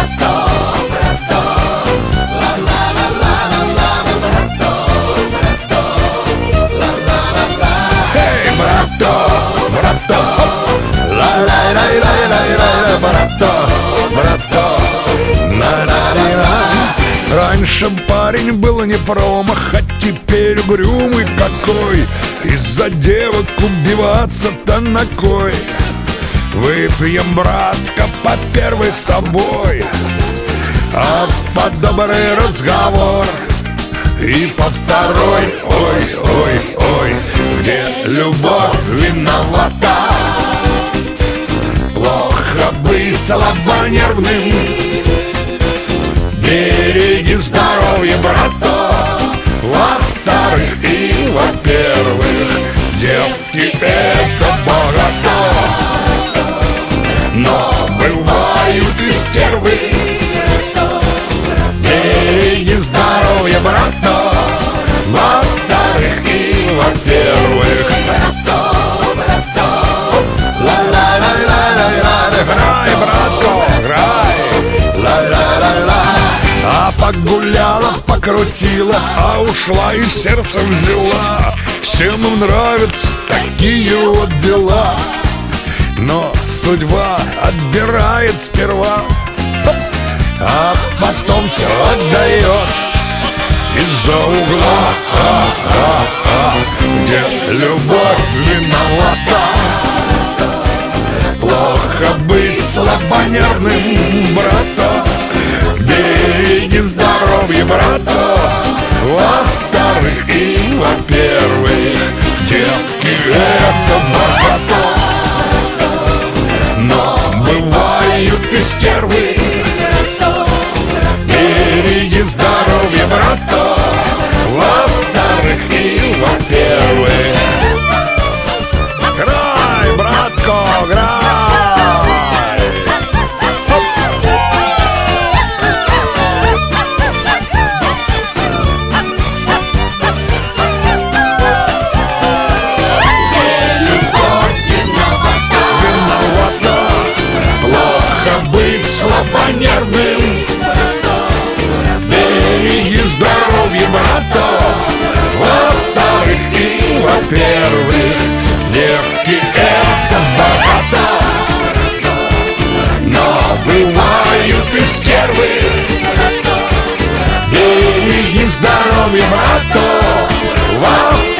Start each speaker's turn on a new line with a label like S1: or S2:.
S1: Эй, брато, брато, ла-лай-лай-лай-лай-лай, брато, брато, ла-ла-лай-лай. Раньше парень был не промах, а теперь угрюмый какой. Из-за девок убиваться-то на кой? Выпьем, братка, по первой с тобой, а по добрый разговор. И по второй, ой, ой, ой, где любовь виновата? Плохо быть слабонервным, береги здоровье, брато. Во-вторых и во-первых, девки это богато, но бывают и стервы. Береги здоровья, брато. Во-вторых и во-первых, брато, брато, ла-ла-ла-ла-ла-ла. Грай, брато, грай, ла-ла-ла-ла. А погуляла, покрутила, а ушла и сердце взяла. Всем им нравятся такие вот дела, но судьба отбирает сперва, а потом все отдает из-за угла, где любовь виновата. Плохо быть слабонервным, брата. Береги здоровье, брата. Во-вторых и во-первых, девки это богато, но бывают и стервы. Береги здоровье, брата. Во-вторых и во-первых. Грай, братко, грай.
S2: Где любовь виновата?
S1: Виновата. Плохо быть слабонервным. Береги здоровье, брата. Во-вторых и во-первых, девки это богато, но бывают и стервы. Береги здоровье, брата. Во-вторых